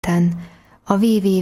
interneten, a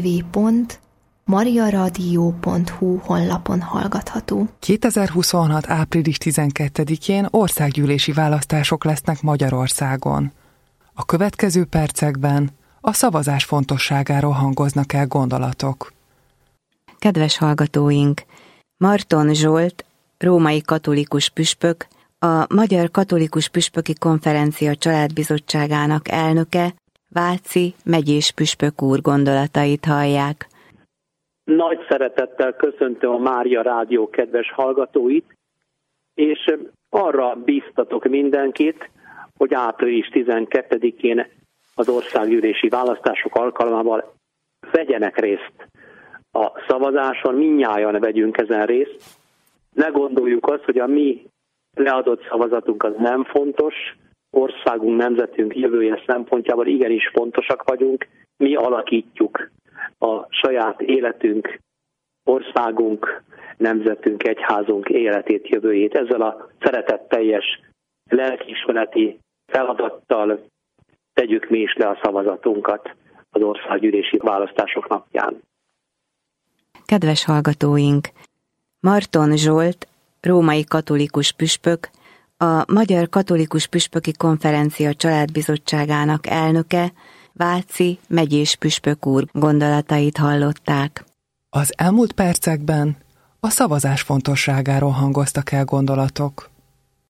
www.mariaradio.hu honlapon hallgatható. 2026. április 12-én országgyűlési választások lesznek Magyarországon. A következő percekben a szavazás fontosságáról hangoznak el gondolatok. Kedves hallgatóink! Marton Zsolt, római katolikus püspök, a Magyar Katolikus Püspöki Konferencia Családbizottságának elnöke, Váci megyés püspök úr gondolatait hallják. Nagy szeretettel köszöntöm a Mária Rádió kedves hallgatóit, és arra bíztatok mindenkit, hogy április 12-én az országgyűlési választások alkalmával vegyenek részt a szavazáson, mindnyájan vegyünk ezen részt. Ne gondoljuk azt, hogy a mi leadott szavazatunk az nem fontos, országunk, nemzetünk jövője szempontjából igenis fontosak vagyunk, mi alakítjuk a saját életünk, országunk, nemzetünk, egyházunk életét, jövőjét. Ezzel a szeretetteljes lelkiismereti feladattal tegyük mi is le a szavazatunkat az országgyűlési választások napján. Kedves hallgatóink! Marton Zsolt, római katolikus püspök, a Magyar Katolikus Püspöki Konferencia Családbizottságának elnöke, Váci megyés püspök úr gondolatait hallották. Az elmúlt percekben a szavazás fontosságáról hangoztak el gondolatok.